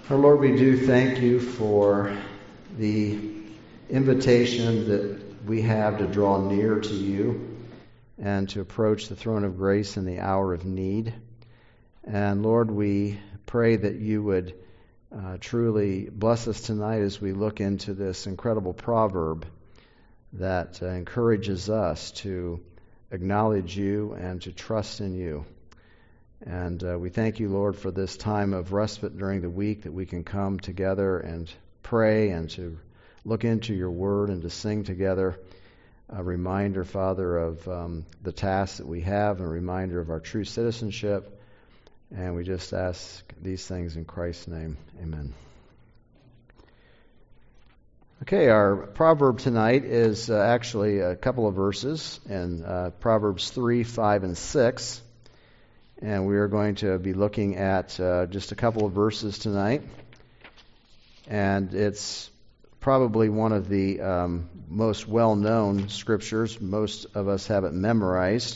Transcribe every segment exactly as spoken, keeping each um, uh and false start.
Our Lord, we do thank you for the invitation that we have to draw near to you and to approach the throne of grace in the hour of need. And Lord, we pray that you would uh, truly bless us tonight as we look into this incredible proverb that uh, encourages us to acknowledge you and to trust in you. And uh, we thank you, Lord, for this time of respite during the week that we can come together and pray and to look into your word and to sing together. A reminder, Father, of um, the tasks that we have, and a reminder of our true citizenship. And we just ask these things in Christ's name. Amen. Okay, our proverb tonight is uh, actually a couple of verses in uh, Proverbs three, five, and six. And we are going to be looking at uh, just a couple of verses tonight. And it's probably one of the um, most well-known scriptures. Most of us have it memorized.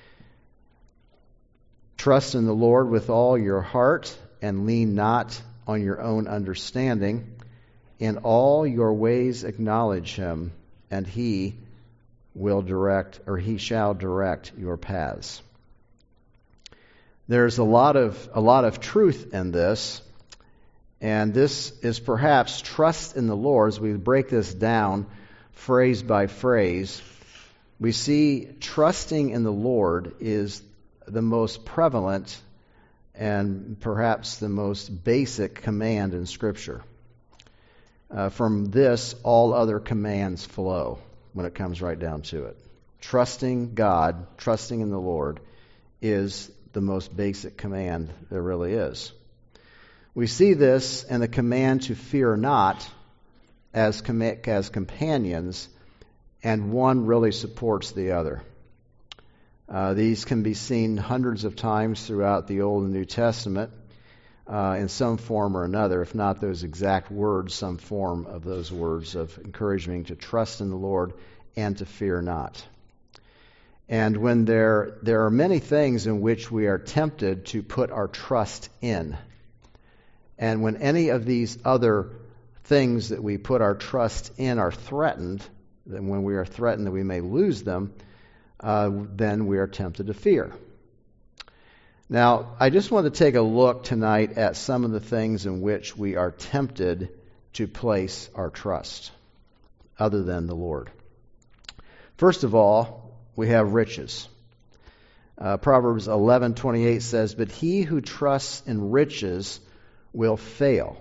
Trust in the Lord with all your heart and lean not on your own understanding. In all your ways acknowledge him, and he will direct, or he shall direct your paths. There's a lot of a lot of truth in this, and this is perhaps trust in the Lord. As we break this down phrase by phrase, we see trusting in the Lord is the most prevalent and perhaps the most basic command in Scripture. Uh, from this, all other commands flow when it comes right down to it. Trusting God, trusting in the Lord, is the most basic command there really is. We see this in the command to fear not as com- as companions, and one really supports the other. Uh, these can be seen hundreds of times throughout the Old and New Testament uh, in some form or another, if not those exact words, some form of those words of encouraging to trust in the Lord and to fear not. And when there there are many things in which we are tempted to put our trust in, and when any of these other things that we put our trust in are threatened, then when we are threatened that we may lose them, uh, then we are tempted to fear. Now, I just want to take a look tonight at some of the things in which we are tempted to place our trust, other than the Lord. First of all, we have riches. Uh, Proverbs eleven twenty-eight says, "But he who trusts in riches will fail."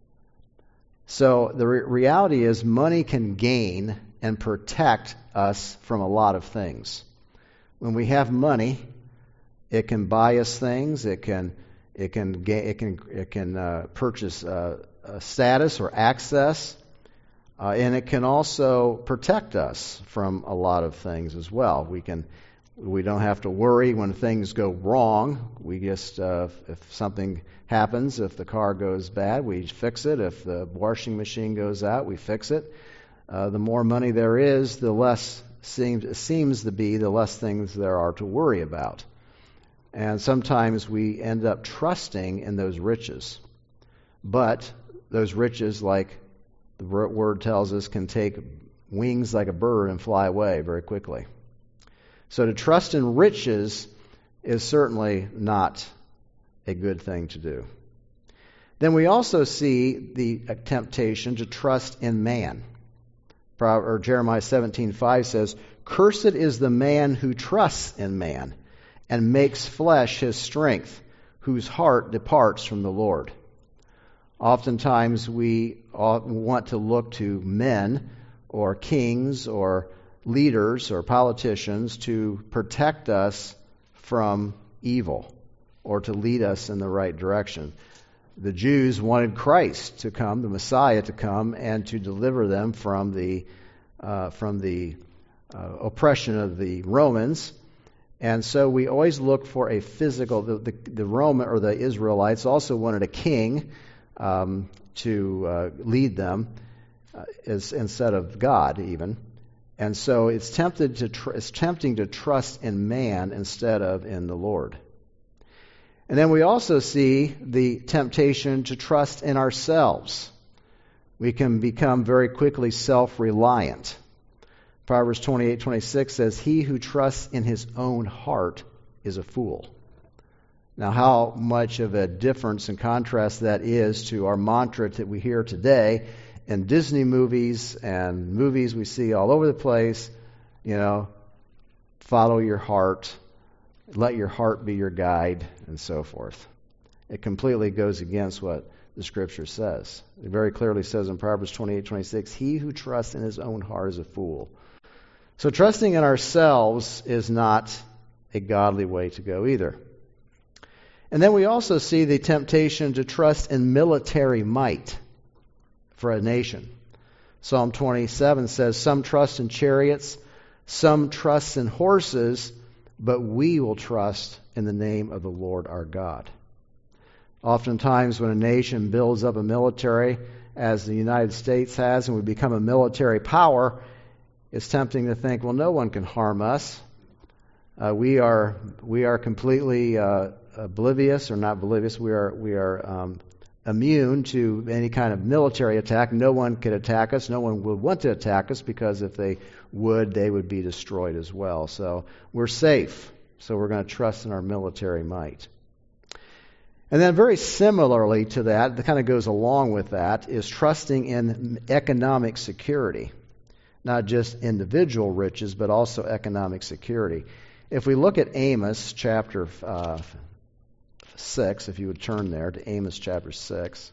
So the re- reality is money can gain and protect us from a lot of things. When we have money, it can buy us things. It can it can ga- it can it can uh, purchase uh, a status or access. Uh, and it can also protect us from a lot of things as well. We can, we don't have to worry when things go wrong. We just, uh, if something happens, if the car goes bad, we fix it. If the washing machine goes out, we fix it. Uh, the more money there is, the less seems seems to be, the less things there are to worry about. And sometimes we end up trusting in those riches, but those riches, like the word tells us, can take wings like a bird and fly away very quickly. So to trust in riches is certainly not a good thing to do. Then we also see the temptation to trust in man. Or Jeremiah seventeen five says, "Cursed is the man who trusts in man and makes flesh his strength, whose heart departs from the Lord." Oftentimes we want to look to men or kings or leaders or politicians to protect us from evil or to lead us in the right direction. The Jews wanted Christ to come, the Messiah to come, and to deliver them from the uh, from the uh, oppression of the Romans. And so we always look for a physical. The, the, the Roman or the Israelites also wanted a king Um, to uh, lead them uh, as, instead of God even. And so it's tempted to tr- it's tempting to trust in man instead of in the Lord. And then we also see the temptation to trust in ourselves. We can become very quickly self-reliant. Proverbs twenty-eight twenty-six says, "He who trusts in his own heart is a fool." Now, how much of a difference and contrast that is to our mantra that we hear today in Disney movies and movies we see all over the place, you know, follow your heart, let your heart be your guide, and so forth. It completely goes against what the Scripture says. It very clearly says in Proverbs twenty-eight twenty-six, "He who trusts in his own heart is a fool." So trusting in ourselves is not a godly way to go either. And then we also see the temptation to trust in military might for a nation. Psalm twenty-seven says, "Some trust in chariots, some trust in horses, but we will trust in the name of the Lord our God." Oftentimes when a nation builds up a military, as the United States has, and we become a military power, it's tempting to think, well, no one can harm us. Uh, we are we are completely uh, oblivious, or not oblivious. We are we are um, immune to any kind of military attack. No one could attack us. No one would want to attack us, because if they would, they would be destroyed as well. So we're safe. So we're going to trust in our military might. And then very similarly to that, that kind of goes along with that, is trusting in economic security. Not just individual riches, but also economic security. If we look at Amos chapter uh, six, if you would turn there to Amos chapter six.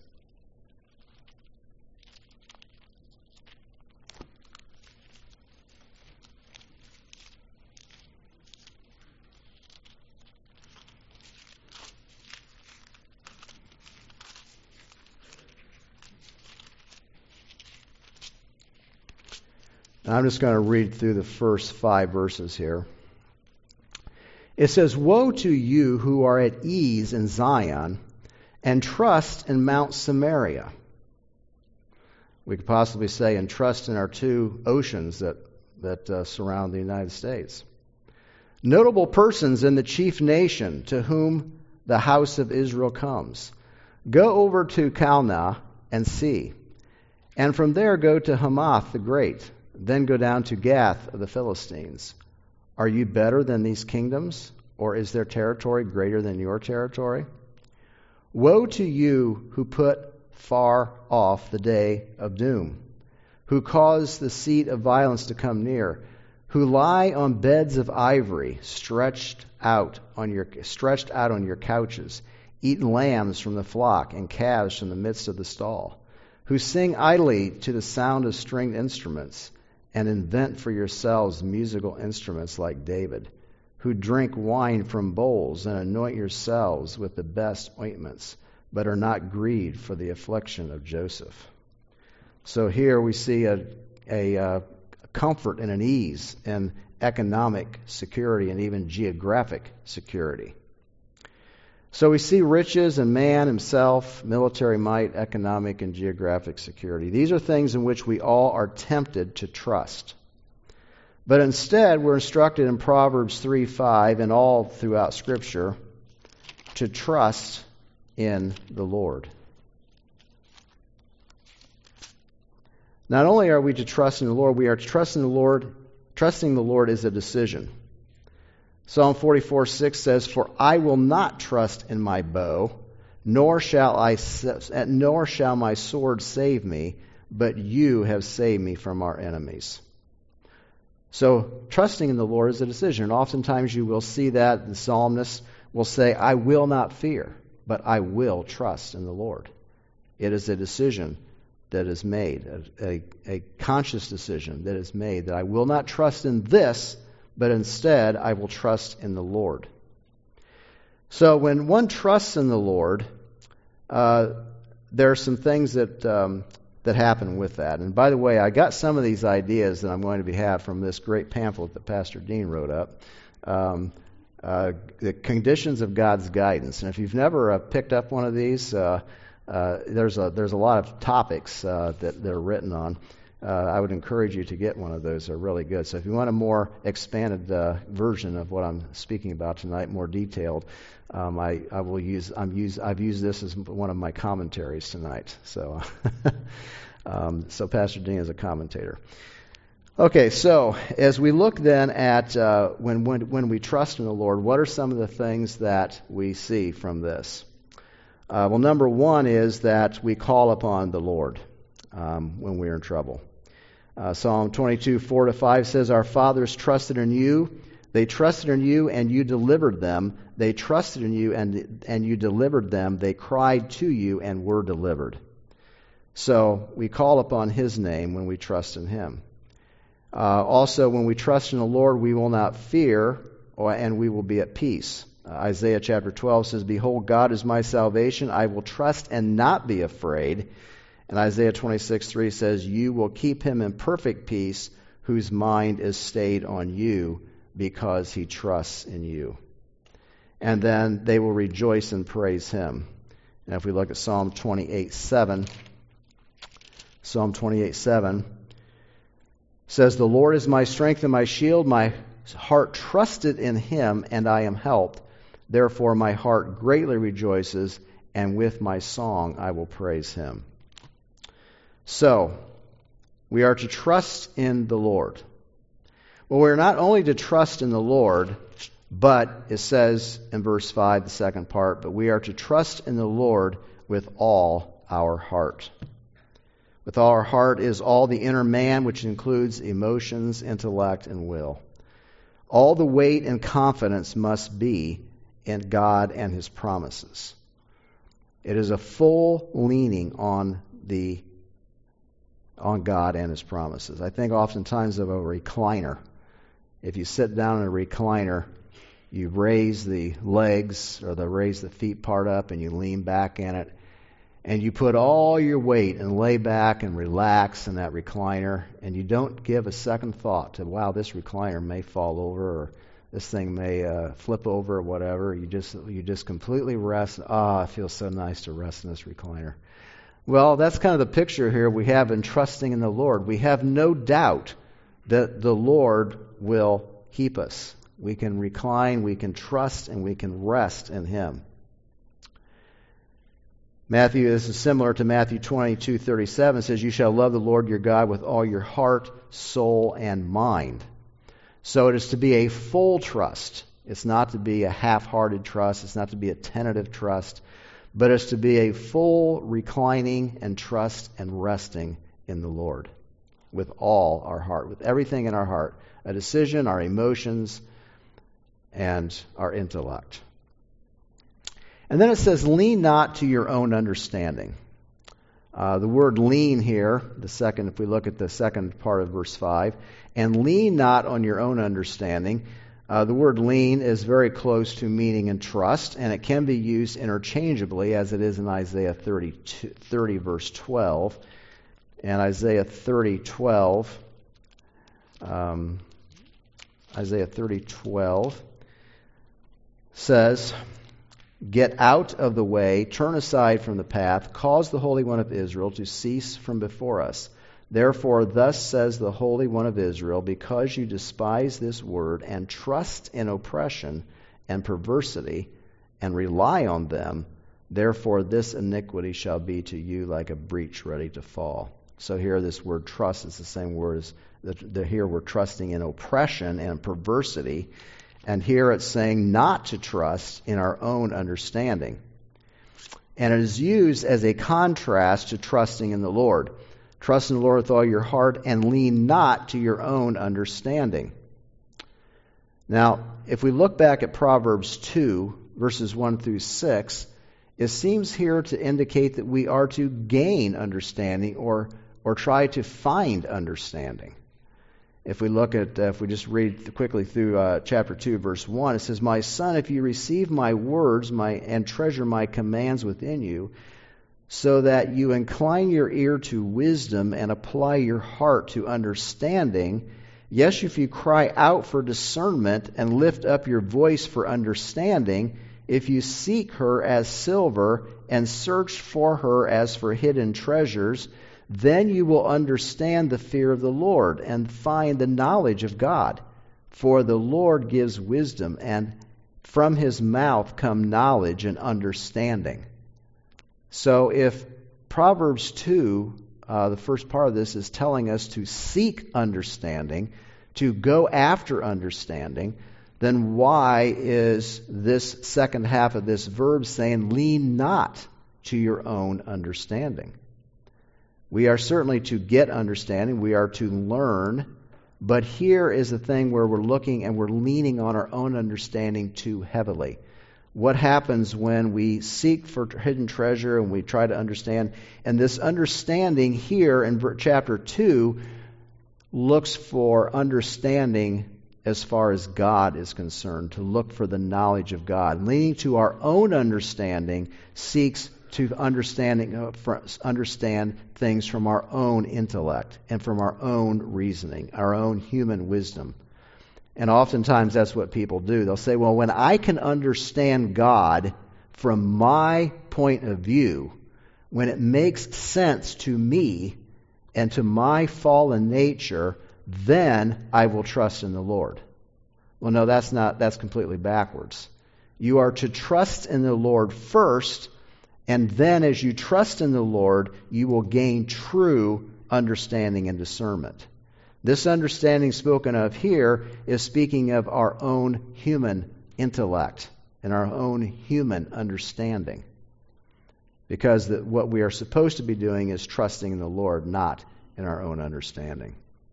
I'm just going to read through the first five verses here. It says, "Woe to you who are at ease in Zion and trust in Mount Samaria." We could possibly say, and trust in our two oceans that, that uh, surround the United States. "Notable persons in the chief nation to whom the house of Israel comes. Go over to Calneh and see, and from there go to Hamath the Great. Then go down to Gath of the Philistines. Are you better than these kingdoms, or is their territory greater than your territory? Woe to you who put far off the day of doom, who cause the seat of violence to come near, who lie on beds of ivory, stretched out on your stretched out on your couches, eat lambs from the flock and calves from the midst of the stall, who sing idly to the sound of stringed instruments, and invent for yourselves musical instruments like David, who drink wine from bowls and anoint yourselves with the best ointments, but are not grieved for the affliction of Joseph." So here we see a, a, a comfort and an ease in economic security and even geographic security. So we see riches in man himself, military might, economic and geographic security. These are things in which we all are tempted to trust. But instead, we're instructed in Proverbs three five and all throughout Scripture to trust in the Lord. Not only are we to trust in the Lord, we are to trust in the Lord. Trusting the Lord is a decision. Psalm forty-four six says, "For I will not trust in my bow, nor shall I, nor shall my sword save me, but you have saved me from our enemies." So trusting in the Lord is a decision. And oftentimes you will see that the psalmist will say, "I will not fear, but I will trust in the Lord." It is a decision that is made, a, a, a conscious decision that is made, that I will not trust in this, but instead I will trust in the Lord. So when one trusts in the Lord, uh, there are some things that um, that happen with that. And by the way, I got some of these ideas that I'm going to be have from this great pamphlet that Pastor Dean wrote up, um, uh, The Conditions of God's Guidance. And if you've never uh, picked up one of these, uh, uh, there's a there's a lot of topics uh, that they're written on. uh, I would encourage you to get one of those. They're really good. So if you want a more expanded uh, version of what I'm speaking about tonight, more detailed, um, I, I will use. I'm use. I've used this as one of my commentaries tonight. So, um, so Pastor Dean is a commentator. Okay, so as we look then at uh, when, when when we trust in the Lord, what are some of the things that we see from this? Uh, well, number one is that we call upon the Lord um, when we're in trouble. Uh, Psalm twenty-two, four to five says, "Our fathers trusted in you; they trusted in you, and you delivered them. They trusted in you, and and you delivered them. They cried to you, and were delivered." So we call upon His name when we trust in Him. Uh, also, when we trust in the Lord, we will not fear, or, and we will be at peace. Uh, Isaiah chapter twelve says, "Behold, God is my salvation. I will trust and not be afraid." And Isaiah twenty-six, three says, "You will keep him in perfect peace, whose mind is stayed on you, because he trusts in you." And then they will rejoice and praise him. And if we look at Psalm twenty-eight, seven, Psalm twenty-eight, seven, says, "The Lord is my strength and my shield. My heart trusted in him, and I am helped. Therefore my heart greatly rejoices, and with my song I will praise him." So, we are to trust in the Lord. Well, we're not only to trust in the Lord, but it says in verse five, the second part, but we are to trust in the Lord with all our heart. With all our heart is all the inner man, which includes emotions, intellect, and will. All the weight and confidence must be in God and His promises. It is a full leaning on the on God and His promises. I think oftentimes of a recliner. If you sit down in a recliner, you raise the legs or the raise the feet part up, and you lean back in it. And you put all your weight and lay back and relax in that recliner, and you don't give a second thought to, wow, this recliner may fall over, or this thing may uh, flip over, or whatever. You just you just completely rest. Ah, oh, it feels so nice to rest in this recliner. Well, that's kind of the picture here we have in trusting in the Lord. We have no doubt that the Lord will keep us. We can recline, we can trust, and we can rest in Him. Matthew, this is similar to Matthew twenty-two, thirty-seven. It says, "You shall love the Lord your God with all your heart, soul, and mind." So it is to be a full trust. It's not to be a half-hearted trust. It's not to be a tentative trust. But it's to be a full reclining and trust and resting in the Lord with all our heart, with everything in our heart. A decision, our emotions, and our intellect. And then it says, "Lean not to your own understanding." Uh, the word lean here, the second, if we look at the second part of verse five, "and lean not on your own understanding." Uh, the word lean is very close to meaning and trust, and it can be used interchangeably, as it is in Isaiah thirty, thirty verse twelve. And Isaiah thirty, twelve, um, Isaiah thirty, twelve says, "Get out of the way, turn aside from the path, cause the Holy One of Israel to cease from before us. Therefore, thus says the Holy One of Israel, because you despise this word and trust in oppression and perversity and rely on them, therefore this iniquity shall be to you like a breach ready to fall." So here this word trust is the same word as the, the, here we're trusting in oppression and perversity. And here it's saying not to trust in our own understanding. And it is used as a contrast to trusting in the Lord. Trust in the Lord with all your heart and lean not to your own understanding. Now, if we look back at Proverbs two, verses one through six, it seems here to indicate that we are to gain understanding or, or try to find understanding. If we look at, uh, if we just read quickly through uh, chapter two, verse one, it says, "My son, if you receive my words my and treasure my commands within you, so that you incline your ear to wisdom and apply your heart to understanding, yes, if you cry out for discernment and lift up your voice for understanding, if you seek her as silver and search for her as for hidden treasures, then you will understand the fear of the Lord and find the knowledge of God. For the Lord gives wisdom, and from his mouth come knowledge and understanding. So if Proverbs two, uh, the first part of this, is telling us to seek understanding, to go after understanding, then why is this second half of this verb saying, lean not to your own understanding? We are certainly to get understanding. We are to learn. But here is the thing where we're looking and we're leaning on our own understanding too heavily. What happens when we seek for hidden treasure and we try to understand? And this understanding here in chapter two looks for understanding as far as God is concerned, to look for the knowledge of God. Leaning to our own understanding seeks to understanding, uh, understand things from our own intellect and from our own reasoning, our own human wisdom. And oftentimes that's what people do. They'll say, well, when I can understand God from my point of view, when it makes sense to me and to my fallen nature, then I will trust in the Lord. Well, no, that's not, that's completely backwards. You are to trust in the Lord first, and then as you trust in the Lord, you will gain true understanding and discernment. This understanding spoken of here is speaking of our own human intellect and our own human understanding. Because the, what we are supposed to be doing is trusting in the Lord, not in our own understanding.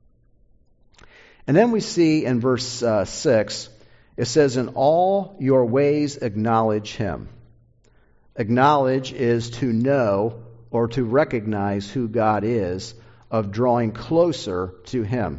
And then we see in verse uh, six, it says, in all your ways acknowledge him. Acknowledge is to know or to recognize who God is, of drawing closer to him.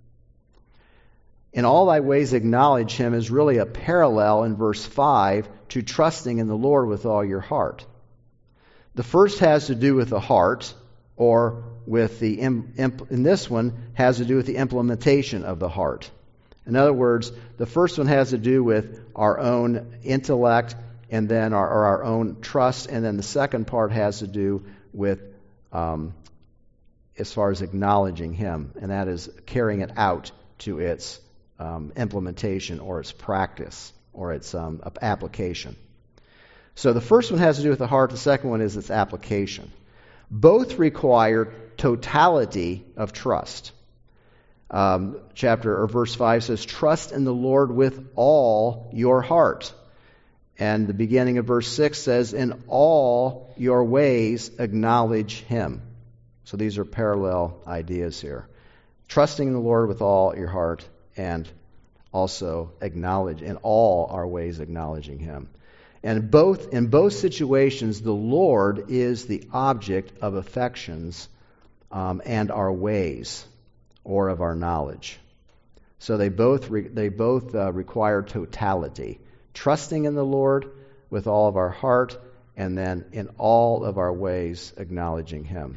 In all thy ways acknowledge him is really a parallel in verse five to trusting in the Lord with all your heart. The first has to do with the heart, or with the, in this one, has to do with the implementation of the heart. In other words, the first one has to do with our own intellect and then our, or our own trust, and then the second part has to do with um, as far as acknowledging him, and that is carrying it out to its um, implementation or its practice or its um, application. So the first one has to do with the heart, the second one is its application. Both require totality of trust. Um, chapter or verse five says, trust in the Lord with all your heart. And the beginning of verse six says, in all your ways acknowledge him. So these are parallel ideas here. Trusting in the Lord with all your heart, and also acknowledge in all our ways acknowledging him. And both in both situations, the Lord is the object of affections um, and our ways, or of our knowledge. So they both re- they both uh, require totality. Trusting in the Lord with all of our heart, and then in all of our ways acknowledging him.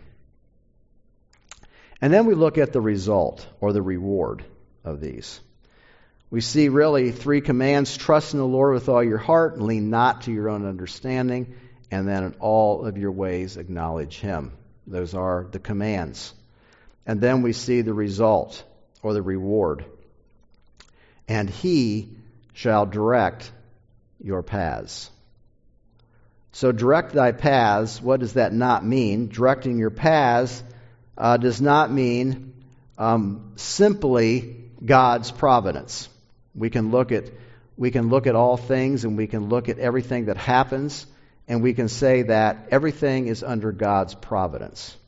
And then we look at the result, or the reward of these. We see really three commands: trust in the Lord with all your heart, and lean not to your own understanding, and then in all of your ways acknowledge him. Those are the commands. And then we see the result, or the reward. And he shall direct your paths. So direct thy paths, what does that not mean? Directing your paths uh, does not mean um, simply God's providence. We can look at we can look at all things, and we can look at everything that happens, and we can say that everything is under God's providence.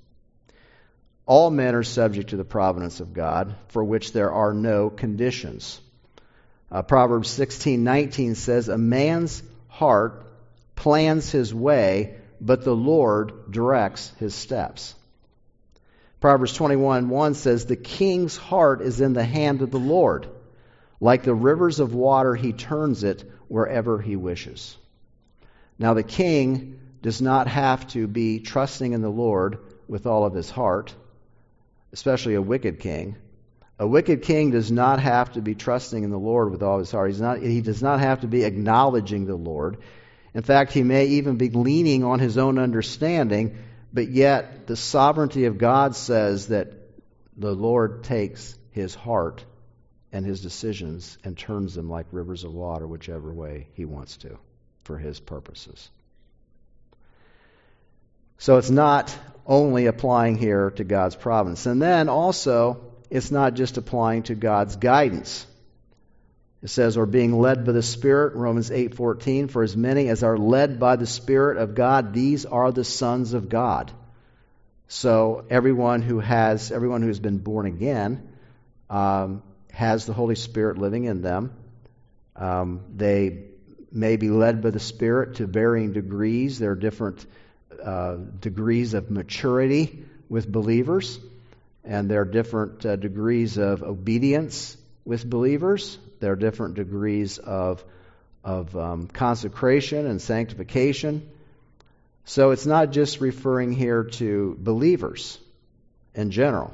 All men are subject to the providence of God, for which there are no conditions. Uh, Proverbs sixteen nineteen says, a man's heart plans his way, but the Lord directs his steps. Proverbs twenty-one one says, the king's heart is in the hand of the Lord. Like the rivers of water, he turns it wherever he wishes. Now the king does not have to be trusting in the Lord with all of his heart, especially a wicked king. A wicked king does not have to be trusting in the Lord with all of his heart. He's not, he does not have to be acknowledging the Lord. In fact, he may even be leaning on his own understanding, but yet the sovereignty of God says that the Lord takes his heart and his decisions and turns them like rivers of water, whichever way he wants to, for his purposes. So it's not only applying here to God's providence. And then also, it's not just applying to God's guidance. It says, or being led by the Spirit, Romans eight fourteen, for as many as are led by the Spirit of God, these are the sons of God. So everyone who has, everyone who's been born again, um, has the Holy Spirit living in them. Um, they may be led by the Spirit to varying degrees. There are different uh, degrees of maturity with believers, and there are different uh, degrees of obedience with believers. There are different degrees of, of um, consecration and sanctification. So it's not just referring here to believers in general.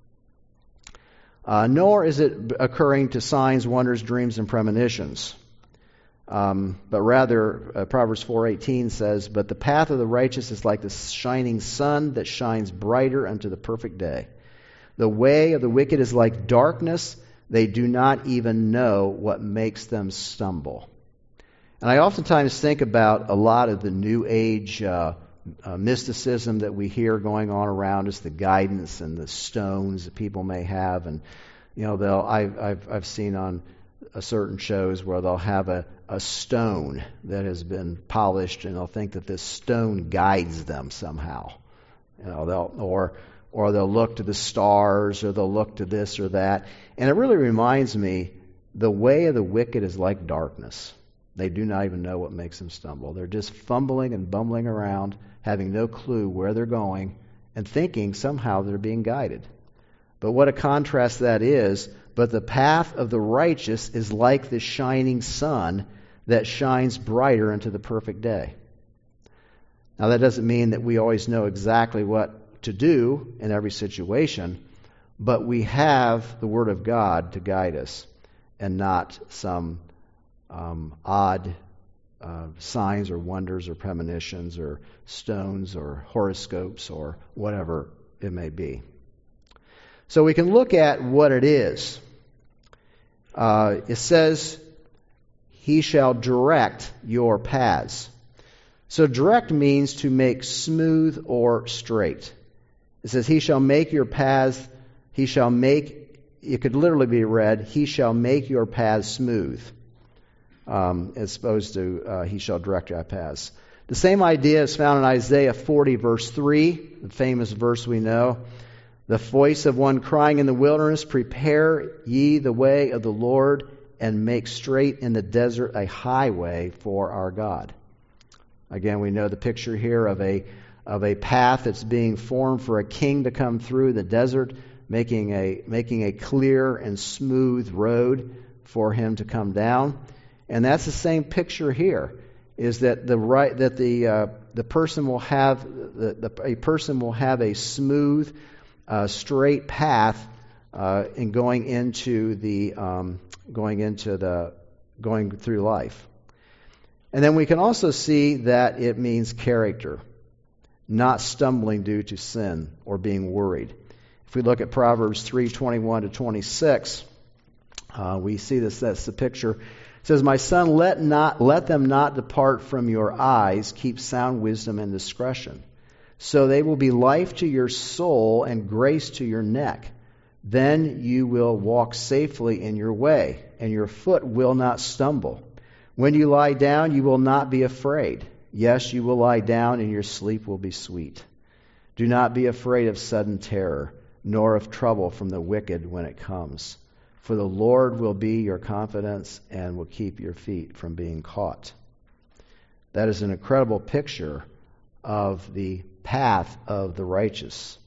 Uh, nor is it occurring to signs, wonders, dreams, and premonitions. Um, but rather, uh, Proverbs four eighteen says, but the path of the righteous is like the shining sun that shines brighter unto the perfect day. The way of the wicked is like darkness. They do not even know what makes them stumble. And I oftentimes think about a lot of the New Age uh, uh, mysticism that we hear going on around us, the guidance and the stones that people may have. And, you know, they'll I've, I've, I've seen on uh, certain shows where they'll have a, a stone that has been polished, and they'll think that this stone guides them somehow. You know, they'll or or they'll look to the stars, or they'll look to this or that. And it really reminds me, the way of the wicked is like darkness. They do not even know what makes them stumble. They're just fumbling and bumbling around, having no clue where they're going, and thinking somehow they're being guided. But what a contrast that is. But the path of the righteous is like the shining sun that shines brighter into the perfect day. Now, that doesn't mean that we always know exactly what to do in every situation, but we have the Word of God to guide us, and not some um, odd uh, signs or wonders or premonitions or stones or horoscopes or whatever it may be. So we can look at what it is. Uh, it says, he shall direct your paths. So direct means to make smooth or straight. It says, he shall make your paths, he shall make, it could literally be read, he shall make your paths smooth, um, as opposed to uh, he shall direct your paths. The same idea is found in Isaiah forty, verse three, the famous verse we know. The voice of one crying in the wilderness, prepare ye the way of the Lord, and make straight in the desert a highway for our God. Again, we know the picture here of a of a path that's being formed for a king to come through the desert, making a making a clear and smooth road for him to come down. And that's the same picture here, is that the right that the uh, the person will have the, the a person will have a smooth, uh, straight path uh, in going into the um, going into the going through life. And then we can also see that it means character, not stumbling due to sin or being worried. If we look at Proverbs three twenty-one to twenty-six, uh, we see this. That's the picture. It says, "My son, let not let them not depart from your eyes. Keep sound wisdom and discretion, so they will be life to your soul and grace to your neck. Then you will walk safely in your way, and your foot will not stumble. When you lie down, you will not be afraid. Yes, you will lie down, and your sleep will be sweet. Do not be afraid of sudden terror, nor of trouble from the wicked when it comes. For the Lord will be your confidence and will keep your feet from being caught." That is an incredible picture of the path of the righteous.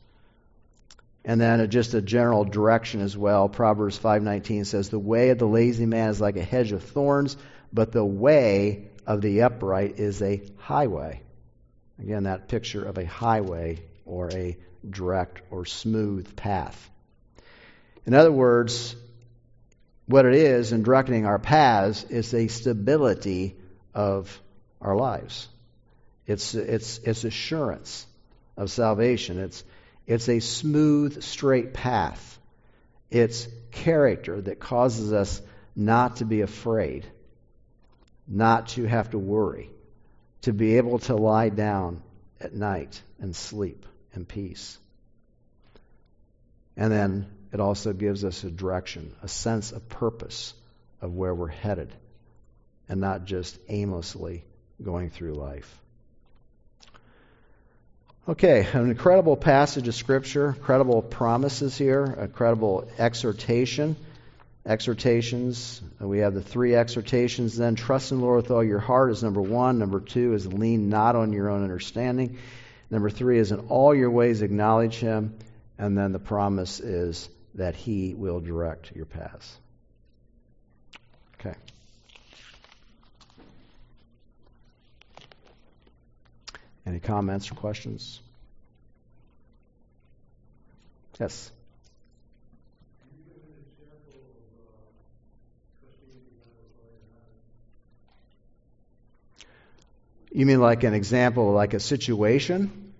And then just a general direction as well. Proverbs five nineteen says, "The way of the lazy man is like a hedge of thorns, but the way of the upright is a highway." Again, that picture of a highway or a direct or smooth path. In other words, what it is in directing our paths is a stability of our lives. It's it's it's assurance of salvation. It's, it's a smooth, straight path. It's character that causes us not to be afraid, not to have to worry, to be able to lie down at night and sleep in peace. And then it also gives us a direction, a sense of purpose of where we're headed, and not just aimlessly going through life. Okay, an incredible passage of Scripture, incredible promises here, incredible exhortation. Exhortations, we have the three exhortations then. Trust in the Lord with all your heart is number one. Number two is lean not on your own understanding. Number three is in all your ways acknowledge Him. And then the promise is that He will direct your paths. Okay. Any comments or questions? Yes. You mean like an example, like a situation?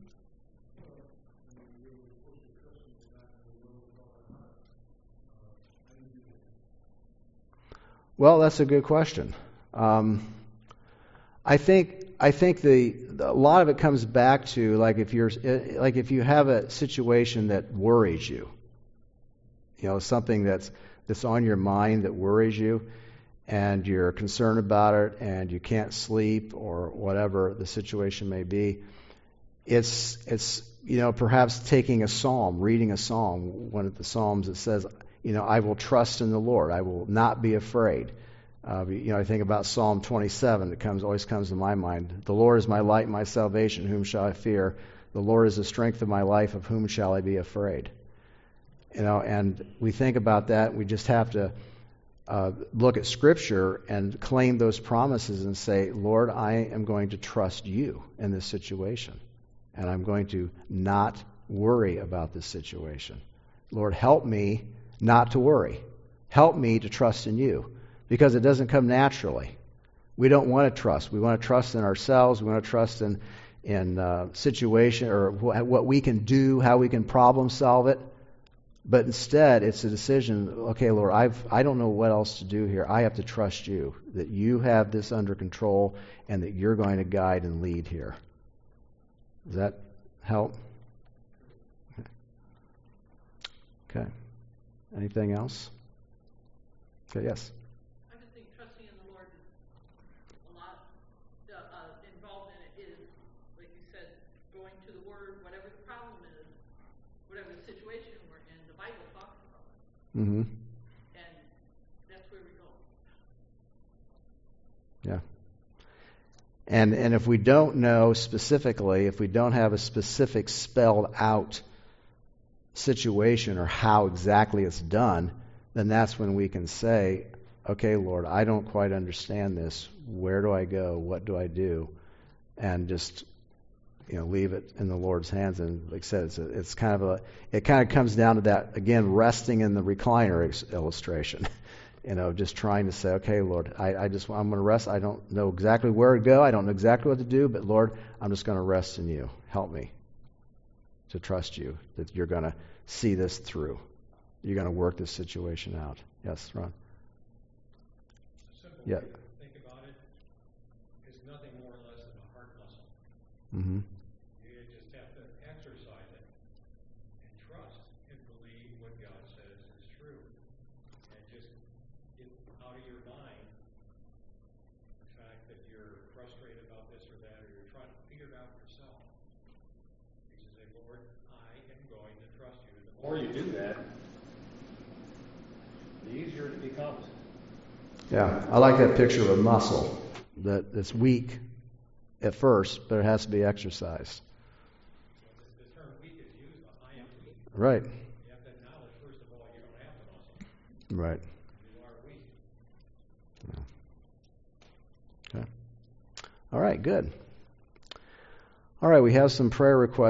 Well, that's a good question. Um, I think I think the, the a lot of it comes back to like if you're like if you have a situation that worries you, you know, something that's that's on your mind that worries you, and you're concerned about it, and you can't sleep or whatever the situation may be. It's it's you know perhaps taking a psalm, reading a psalm, one of the psalms that says, you know, I will trust in the Lord, I will not be afraid. Uh, you know, I think about Psalm twenty-seven. It comes always comes to my mind. The Lord is my light, and my salvation. Whom shall I fear? The Lord is the strength of my life. Of whom shall I be afraid? You know, and we think about that. We just have to uh, look at Scripture and claim those promises and say, Lord, I am going to trust you in this situation, and I'm going to not worry about this situation. Lord, help me not to worry. Help me to trust in you. Because it doesn't come naturally. We don't want to trust. We want to trust in ourselves. We want to trust in in uh, situation or wh- what we can do, how we can problem solve it. But instead, it's a decision. Okay, Lord, I've I don't know what else to do here. I have to trust you that you have this under control and that you're going to guide and lead here. Does that help? Okay. Anything else? Okay. Yes. Mm-hmm. And that's where we go. Yeah. And and if we don't know specifically, if we don't have a specific spelled out situation or how exactly it's done, then that's when we can say, okay, Lord, I don't quite understand this. Where do I go? What do I do? And just you know, leave it in the Lord's hands. And like I said, it's, a, it's kind of a, it kind of comes down to that, again, resting in the recliner ex- illustration. You know, just trying to say, okay, Lord, I, I just, I'm going to rest. I don't know exactly where to go. I don't know exactly what to do, but Lord, I'm just going to rest in you. Help me to trust you, that you're going to see this through. You're going to work this situation out. Yes, Ron? Simple Yeah. way to think about it is nothing more or less than a heart muscle. Mm-hmm. You just have to exercise it and trust and believe what God says is true. And just get out of your mind the fact that you're frustrated about this or that, or you're trying to figure it out yourself. You should say, Lord, I am going to trust you. And the more you do that, the easier it becomes. Yeah, I like that picture of a muscle that that's weak at first, but it has to be exercised. The term weak is used, but I am weak. Right. You have to acknowledge, first of all, you don't have the muscle. Right. You are weak. Yeah. Okay. All right, good. All right, we have some prayer requests.